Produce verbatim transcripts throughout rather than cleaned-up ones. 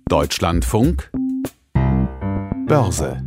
Deutschlandfunk Börse.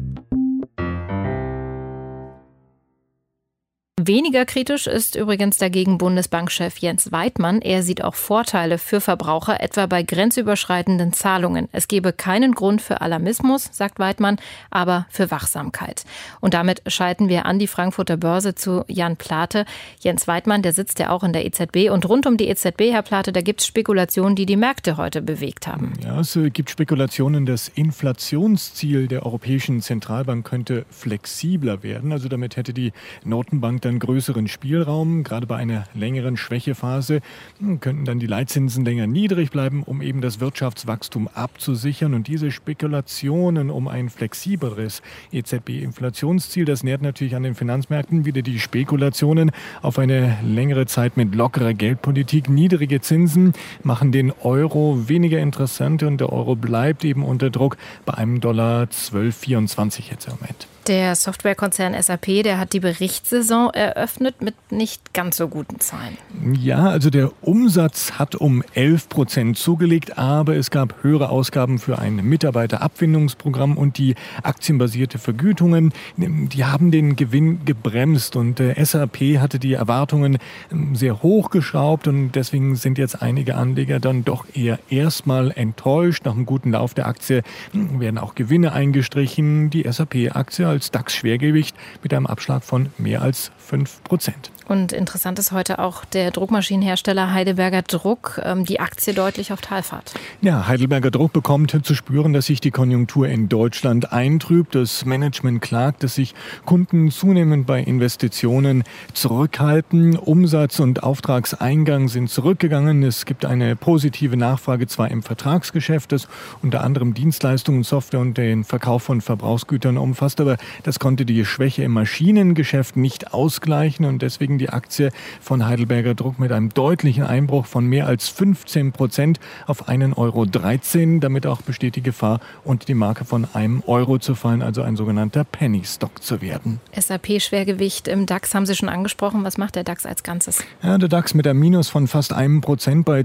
Weniger kritisch ist übrigens dagegen Bundesbankchef Jens Weidmann. Er sieht auch Vorteile für Verbraucher, etwa bei grenzüberschreitenden Zahlungen. Es gebe keinen Grund für Alarmismus, sagt Weidmann, aber für Wachsamkeit. Und damit schalten wir an die Frankfurter Börse zu Jan Plate. Jens Weidmann, der sitzt ja auch in der E Z B. Und rund um die E Z B, Herr Plate, da gibt es Spekulationen, die die Märkte heute bewegt haben. Ja, es gibt Spekulationen, das Inflationsziel der Europäischen Zentralbank könnte flexibler werden. Also damit hätte die Notenbank dann größeren Spielraum. Gerade bei einer längeren Schwächephase könnten dann die Leitzinsen länger niedrig bleiben, um eben das Wirtschaftswachstum abzusichern. Und diese Spekulationen um ein flexibleres E Z B-Inflationsziel, das nährt natürlich an den Finanzmärkten wieder die Spekulationen auf eine längere Zeit mit lockerer Geldpolitik. Niedrige Zinsen machen den Euro weniger interessant und der Euro bleibt eben unter Druck bei einem Dollar zwölf Komma vierundzwanzig jetzt im Moment. Der Softwarekonzern S A P, der hat die Berichtssaison eröffnet mit nicht ganz so guten Zahlen. Ja, also der Umsatz hat um elf Prozent zugelegt, aber es gab höhere Ausgaben für ein Mitarbeiterabfindungsprogramm und die aktienbasierte Vergütungen, die haben den Gewinn gebremst und S A P hatte die Erwartungen sehr hochgeschraubt und deswegen sind jetzt einige Anleger dann doch eher erstmal enttäuscht. Nach einem guten Lauf der Aktie werden auch Gewinne eingestrichen. Die S A P-Aktie als DAX-Schwergewicht mit einem Abschlag von mehr als fünf Prozent. Und interessant ist heute auch der Druckmaschinenhersteller Heidelberger Druck, die Aktie deutlich auf Talfahrt. Ja, Heidelberger Druck bekommt zu spüren, dass sich die Konjunktur in Deutschland eintrübt. Das Management klagt, dass sich Kunden zunehmend bei Investitionen zurückhalten. Umsatz und Auftragseingang sind zurückgegangen. Es gibt eine positive Nachfrage zwar im Vertragsgeschäft, das unter anderem Dienstleistungen, Software und den Verkauf von Verbrauchsgütern umfasst, aber das konnte die Schwäche im Maschinengeschäft nicht ausgleichen und deswegen die Aktie von Heidelberger Druck mit einem deutlichen Einbruch von mehr als fünfzehn Prozent auf einen Euro dreizehn. Damit auch besteht die Gefahr, unter die Marke von einem Euro zu fallen, also ein sogenannter Penny Stock zu werden. S A P-Schwergewicht im DAX haben Sie schon angesprochen. Was macht der DAX als Ganzes? Ja, der DAX mit einem Minus von fast einem Prozent bei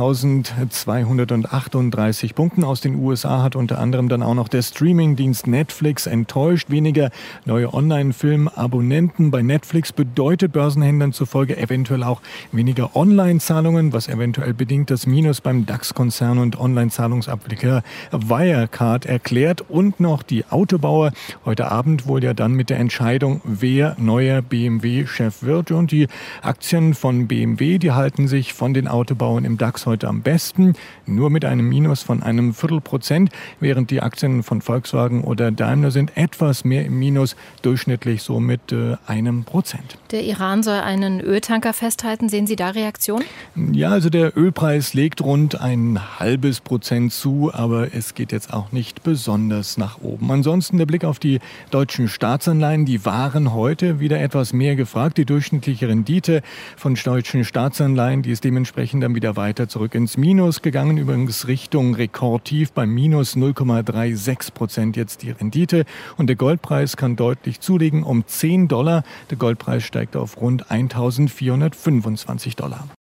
zwölftausendzweihundertachtunddreißig Punkten. Aus den U S A hat unter anderem dann auch noch der Streamingdienst Netflix enttäuscht. Weniger neue Online-Film-Abonnenten bei Netflix bedeutet Börsenhändlern zufolge eventuell auch weniger Online-Zahlungen, was eventuell bedingt das Minus beim DAX-Konzern und Online-Zahlungsabwickler Wirecard erklärt. Und noch die Autobauer. Heute Abend wohl ja dann mit der Entscheidung, wer neuer B M W-Chef wird. Und die Aktien von B M W, die halten sich von den Autobauern im DAX heute am besten. Nur mit einem Minus von einem Viertelprozent, während die Aktien von Volkswagen oder Daimler sind etwas mehr im Minus, durchschnittlich so mit äh, einem Prozent. Der Iran soll einen Öltanker festhalten. Sehen Sie da Reaktion? Ja, also der Ölpreis legt rund ein halbes Prozent zu, aber es geht jetzt auch nicht besonders nach oben. Ansonsten der Blick auf die deutschen Staatsanleihen, die waren heute wieder etwas mehr gefragt. Die durchschnittliche Rendite von deutschen Staatsanleihen, die ist dementsprechend dann wieder weiter zurück ins Minus gegangen, übrigens Richtung Rekordtief bei minus null Komma sechsunddreißig Prozent jetzt die Rendite. Und der Goldpreis kann deutlich zulegen um zehn Dollar. Der Goldpreis steigt auf rund eintausendvierhundertfünfundzwanzig Dollar.